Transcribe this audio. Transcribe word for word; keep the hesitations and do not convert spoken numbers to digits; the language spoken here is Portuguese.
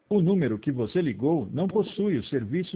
O número que você ligou não possui o serviço